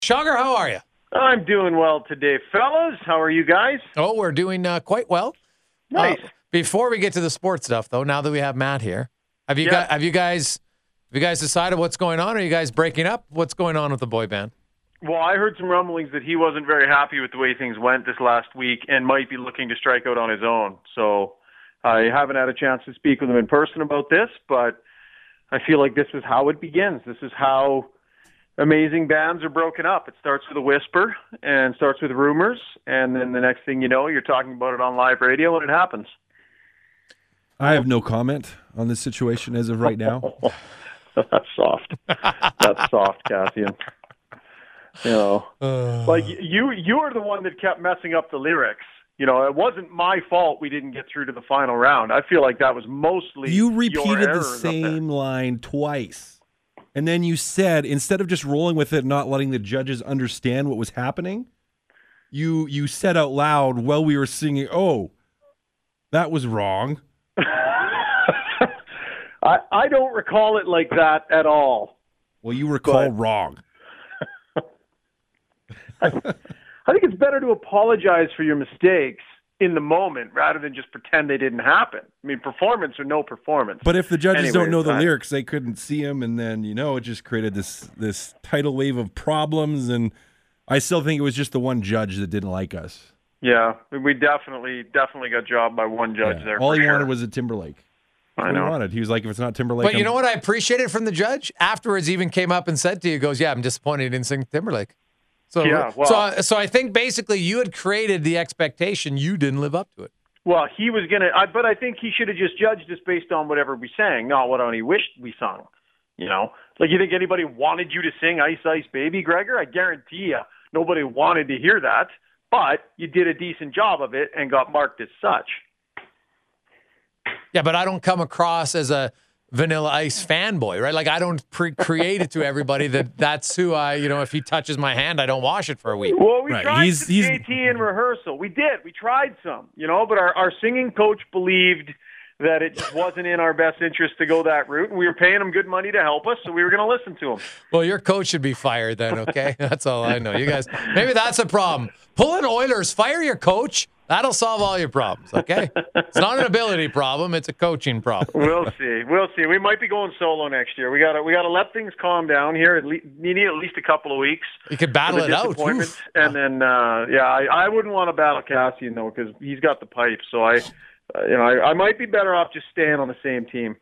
Sugar, how are you? I'm doing well today, fellas. How are you guys? Oh, we're doing quite well. Nice. Before we get to the sports stuff, though, now that we have Matt here, have you guys decided what's going on? Are you guys breaking up? What's going on with the boy band? Well, I heard some rumblings that he wasn't very happy with the way things went this last week and might be looking to strike out on his own. So I haven't had a chance to speak with him in person about this, but I feel like this is how it begins. This is how amazing bands are broken up. It starts with a whisper and starts with rumors, and then the next thing you know, you're talking about it on live radio and it happens. I have no comment on this situation as of right now. That's soft. That's soft, Cassian. You know, like you are the one that kept messing up the lyrics. You know, it wasn't my fault we didn't get through to the final round. I feel like that was mostly you your repeated the errors same line twice. And then you said, instead of just rolling with it, not letting the judges understand what was happening, you said out loud while we were singing, "Oh, that was wrong." I don't recall it like that at all. Well, you recall wrong. I think it's better to apologize for your mistakes in the moment rather than just pretend they didn't happen. I mean, performance or no performance. But if the judges don't know the lyrics, they couldn't see them, and then, it just created this tidal wave of problems, and I still think it was just the one judge that didn't like us. Yeah, we definitely got jobbed by one judge there. All he wanted was a Timberlake. I know. He wanted. He was like, if it's not Timberlake. But you know what I appreciated from the judge? Afterwards, he even came up and said to you, goes, "Yeah, I'm disappointed he didn't sing Timberlake." So, yeah, well, so I think basically you had created the expectation. You didn't live up to it. Well, he was going to, but I think he should have just judged us based on whatever we sang, not what he wished we sung. You know? Like, you think anybody wanted you to sing Ice Ice Baby, Gregor? I guarantee you nobody wanted to hear that, but you did a decent job of it and got marked as such. Yeah, but I don't come across as a Vanilla Ice fanboy, right? Like, I don't create it to everybody that's who if he touches my hand, I don't wash it for a week. Well, we tried some JT in rehearsal. We did. We tried some, but our singing coach believed that it just wasn't in our best interest to go that route, and we were paying him good money to help us, so we were going to listen to him. Well, your coach should be fired then, okay? That's all I know. You guys, maybe that's a problem. Pull in Oilers, fire your coach. That'll solve all your problems, okay? It's not an ability problem; it's a coaching problem. We'll see. We might be going solo next year. We gotta let things calm down here. You need at least a couple of weeks. You could battle it out, and then I wouldn't want to battle Cassian though because he's got the pipe. So I might be better off just staying on the same team.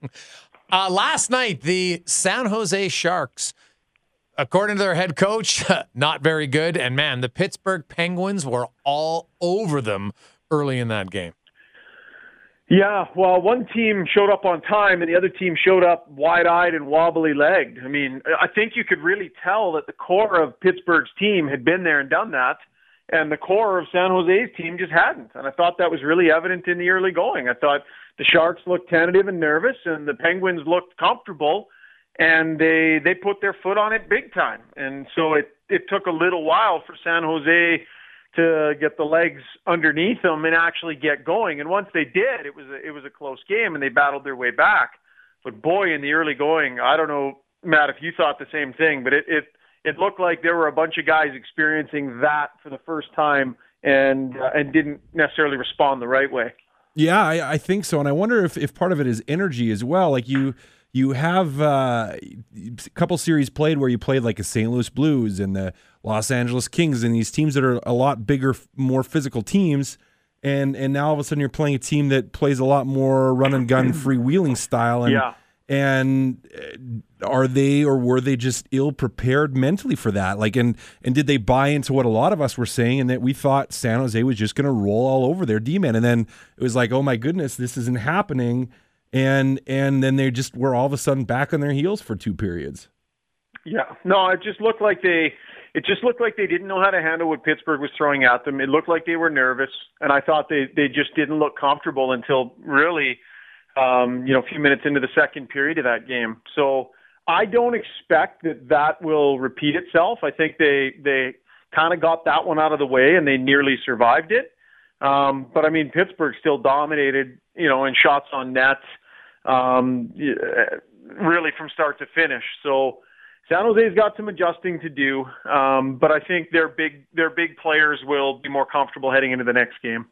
Last night, the San Jose Sharks, according to their head coach, not very good. And, man, the Pittsburgh Penguins were all over them early in that game. Yeah, well, one team showed up on time and the other team showed up wide-eyed and wobbly-legged. I mean, I think you could really tell that the core of Pittsburgh's team had been there and done that, and the core of San Jose's team just hadn't. And I thought that was really evident in the early going. I thought the Sharks looked tentative and nervous, and the Penguins looked comfortable, and they put their foot on it big time. And so it took a little while for San Jose to get the legs underneath them and actually get going. And once they did, it was a close game, and they battled their way back. But boy, in the early going, I don't know, Matt, if you thought the same thing, but it looked like there were a bunch of guys experiencing that for the first time and didn't necessarily respond the right way. Yeah, I think so. And I wonder if part of it is energy as well. Like you have a couple series played where you played like a St. Louis Blues and the Los Angeles Kings and these teams that are a lot bigger, more physical teams. And now all of a sudden you're playing a team that plays a lot more run and gun freewheeling style. And, yeah. And are they or were they just ill prepared mentally for that? Like, and did they buy into what a lot of us were saying, and that we thought San Jose was just going to roll all over their D-men, and then it was like, oh my goodness, this isn't happening, and then they just were all of a sudden back on their heels for two periods. Yeah, no, it just looked like they didn't know how to handle what Pittsburgh was throwing at them. It looked like they were nervous, and I thought they just didn't look comfortable until really. A few minutes into the second period of that game. So I don't expect that will repeat itself. I think they kind of got that one out of the way and they nearly survived it. But I mean, Pittsburgh still dominated, in shots on net, really from start to finish. So San Jose's got some adjusting to do, but I think their big players will be more comfortable heading into the next game.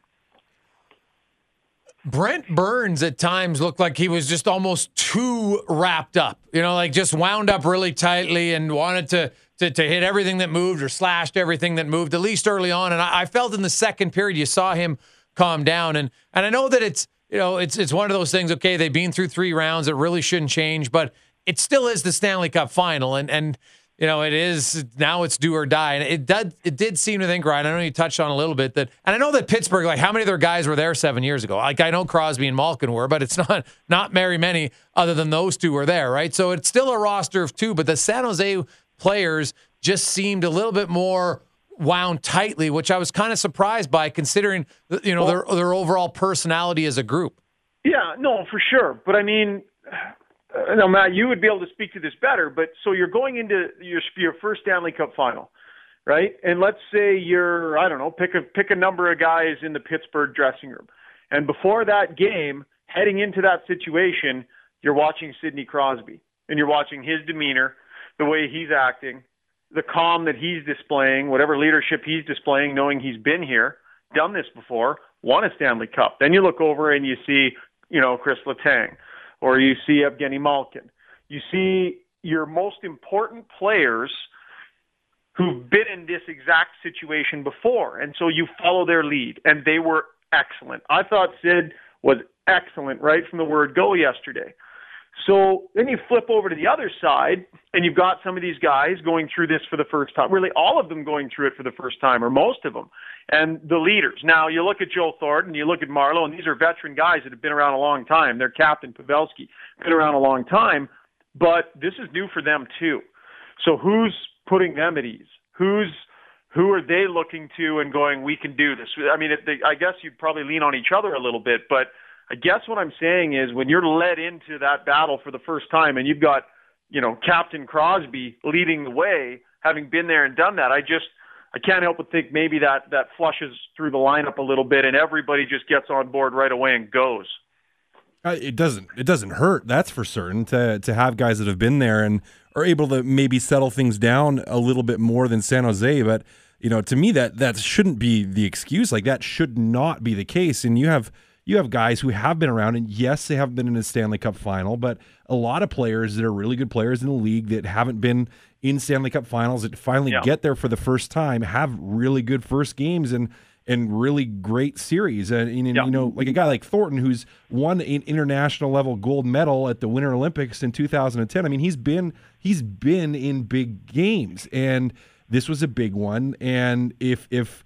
Brent Burns at times looked like he was just almost too wrapped up, like just wound up really tightly and wanted to hit everything that moved or slashed everything that moved, at least early on. And I felt in the second period you saw him calm down. And I know that it's one of those things, okay, they've been through 3 rounds. It really shouldn't change, but it still is the Stanley Cup final. And it is, now it's do or die. And it did seem to think, Ryan, I know you touched on a little bit that, and I know that Pittsburgh, like how many of their guys were there 7 years ago? Like I know Crosby and Malkin were, but it's not very many other than those two were there, right? So it's still a roster of 2, but the San Jose players just seemed a little bit more wound tightly, which I was kind of surprised by considering, their overall personality as a group. Yeah, no, for sure. But I mean, no, Matt, you would be able to speak to this better, but so you're going into your first Stanley Cup final, right? And let's say you're, I don't know, pick a number of guys in the Pittsburgh dressing room. And before that game, heading into that situation, you're watching Sidney Crosby, and you're watching his demeanor, the way he's acting, the calm that he's displaying, whatever leadership he's displaying, knowing he's been here, done this before, won a Stanley Cup. Then you look over and you see, Chris Letang, or you see Evgeny Malkin. You see your most important players who've been in this exact situation before, and so you follow their lead, and they were excellent. I thought Sid was excellent right from the word go yesterday. So then you flip over to the other side, and you've got some of these guys going through this for the first time, really all of them going through it for the first time, or most of them, and the leaders. Now, you look at Joe Thornton, you look at Marleau, and these are veteran guys that have been around a long time. Their captain, Pavelski, been around a long time, but this is new for them too. So who's putting them at ease? Who are they looking to and going, we can do this? I mean, I guess you'd probably lean on each other a little bit, but I guess what I'm saying is when you're led into that battle for the first time and you've got, Captain Crosby leading the way, having been there and done that, I can't help but think maybe that flushes through the lineup a little bit and everybody just gets on board right away and goes. It doesn't hurt, that's for certain, to have guys that have been there and are able to maybe settle things down a little bit more than San Jose. But, to me, that shouldn't be the excuse. Like, that should not be the case. And you have guys who have been around, and yes, they have been in a Stanley Cup final, but a lot of players that are really good players in the league that haven't been in Stanley Cup finals that finally get there for the first time have really good first games and really great series. And like a guy like Thornton, who's won an international level gold medal at the Winter Olympics in 2010. I mean, he's been in big games, and this was a big one. And if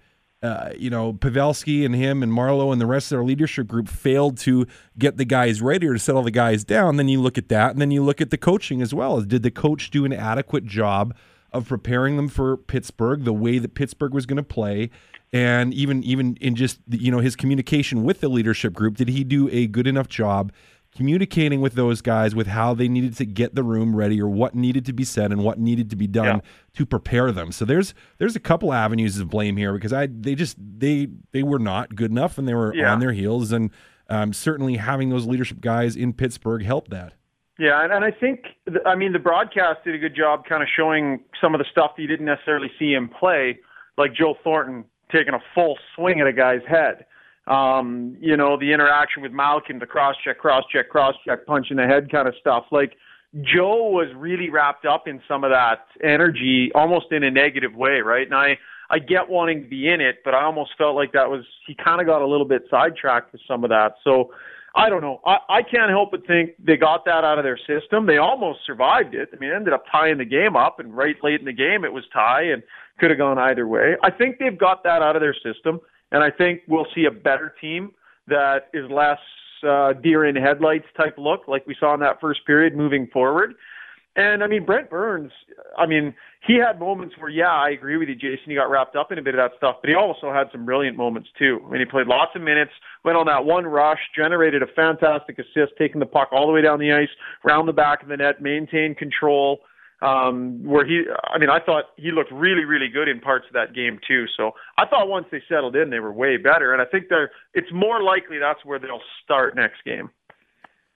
Pavelski and him and Marleau and the rest of their leadership group failed to get the guys ready or to settle the guys down, then you look at that, and then you look at the coaching as well. Did the coach do an adequate job of preparing them for Pittsburgh, the way that Pittsburgh was going to play? And even in just his communication with the leadership group, did he do a good enough job communicating with those guys with how they needed to get the room ready or what needed to be said and what needed to be done to prepare them? So there's a couple avenues of blame here because they were not good enough and they were on their heels, and certainly having those leadership guys in Pittsburgh helped that. Yeah, and I think, the broadcast did a good job kind of showing some of the stuff that you didn't necessarily see him play, like Joe Thornton taking a full swing at a guy's head. The interaction with Malkin, the cross-check, punch in the head kind of stuff. Like, Joe was really wrapped up in some of that energy, almost in a negative way, right? And I get wanting to be in it, but I almost felt like he kind of got a little bit sidetracked with some of that. So, I don't know. I can't help but think they got that out of their system. They almost survived it. I mean, it ended up tying the game up, and right late in the game it was tie and could have gone either way. I think they've got that out of their system, and I think we'll see a better team that is less deer in headlights type look like we saw in that first period moving forward. And, Brent Burns, he had moments where, I agree with you, Jason, he got wrapped up in a bit of that stuff, but he also had some brilliant moments too. He played lots of minutes, went on that one rush, generated a fantastic assist, taking the puck all the way down the ice, round the back of the net, maintained control, where I thought he looked really, really good in parts of that game too. So I thought once they settled in, they were way better. And I think it's more likely that's where they'll start next game.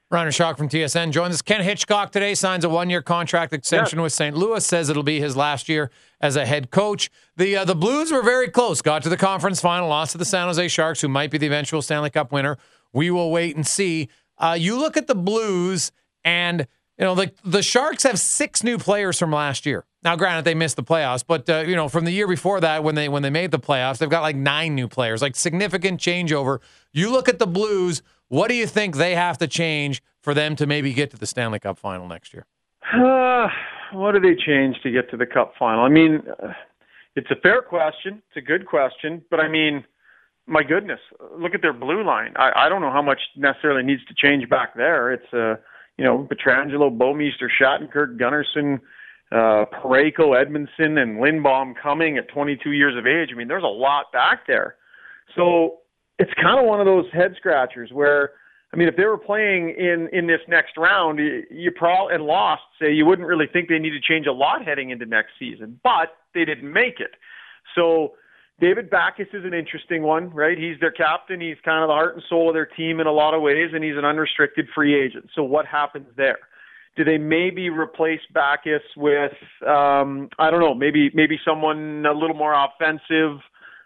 Ryan Shock from TSN joins us. Ken Hitchcock today signs a 1-year contract extension with St. Louis, says it'll be his last year as a head coach. The Blues were very close, got to the conference final, lost to the San Jose Sharks, who might be the eventual Stanley Cup winner. We will wait and see. You look at the Blues, and the Sharks have 6 new players from last year. Now, granted, they missed the playoffs, but from the year before that, when they made the playoffs, they've got like 9 new players, like significant changeover. You look at the Blues. What do you think they have to change for them to maybe get to the Stanley Cup final next year? What do they change to get to the Cup final? I mean, it's a fair question. It's a good question. But, I mean, my goodness, look at their blue line. I don't know how much necessarily needs to change back there. It's, Pietrangelo, Bouwmeester, Shattenkirk, Gunnarsson, Parayko, Edmondson, and Lindbaum coming at 22 years of age. I mean, there's a lot back there. So it's kind of one of those head scratchers where, I mean, if they were playing in this next round, you probably and lost, say, you wouldn't really think they need to change a lot heading into next season, but they didn't make it. So David Backes is an interesting one, right? He's their captain. He's kind of the heart and soul of their team in a lot of ways, and he's an unrestricted free agent. So what happens there? Do they maybe replace Backes with, I don't know, maybe someone a little more offensive,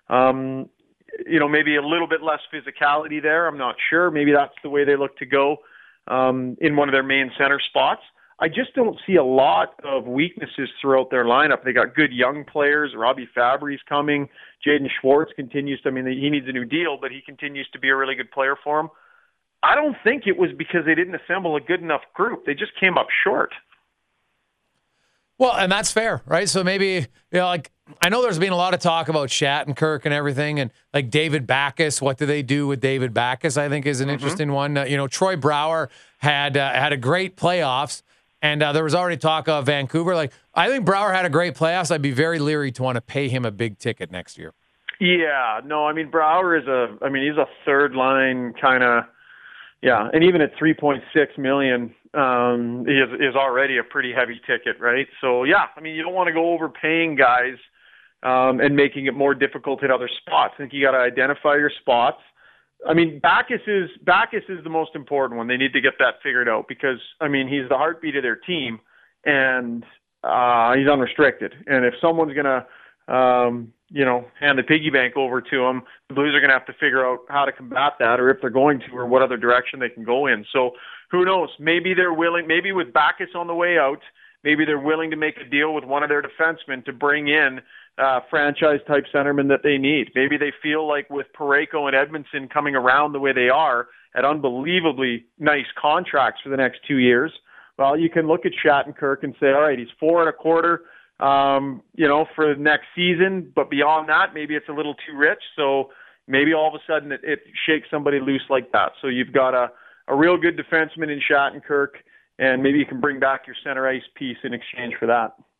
maybe a little bit less physicality there. I'm not sure. Maybe that's the way they look to go in one of their main center spots. I just don't see a lot of weaknesses throughout their lineup. They got good young players. Robbie Fabry's coming. Jaden Schwartz continues to, he needs a new deal, but he continues to be a really good player for him. I don't think it was because they didn't assemble a good enough group. They just came up short. Well, and that's fair, right? So maybe, I know there's been a lot of talk about Shattenkirk and everything, and like David Backes, what do they do with David Backes, I think is an interesting one. Troy Brouwer had a great playoffs, and there was already talk of Vancouver. I think Brouwer had a great playoffs. I'd be very leery to want to pay him a big ticket next year. Yeah, no, Brouwer is he's a third line kind of, and even at $3.6 million, is already a pretty heavy ticket, right? So, you don't want to go overpaying guys and making it more difficult at other spots. I think you got to identify your spots. Backes is the most important one. They need to get that figured out because, he's the heartbeat of their team, and he's unrestricted. And if someone's going to, hand the piggy bank over to him, the Blues are going to have to figure out how to combat that, or if they're going to, or what other direction they can go in. So who knows? Maybe they're willing, maybe with Backes on the way out, maybe they're willing to make a deal with one of their defensemen to bring in franchise-type centerman that they need. Maybe they feel like with Parayko and Edmondson coming around the way they are at unbelievably nice contracts for the next 2 years, well, you can look at Shattenkirk and say, all right, he's 4.25, for the next season, but beyond that, maybe it's a little too rich. So maybe all of a sudden it shakes somebody loose like that. So you've got a real good defenseman in Shattenkirk, and maybe you can bring back your center ice piece in exchange for that.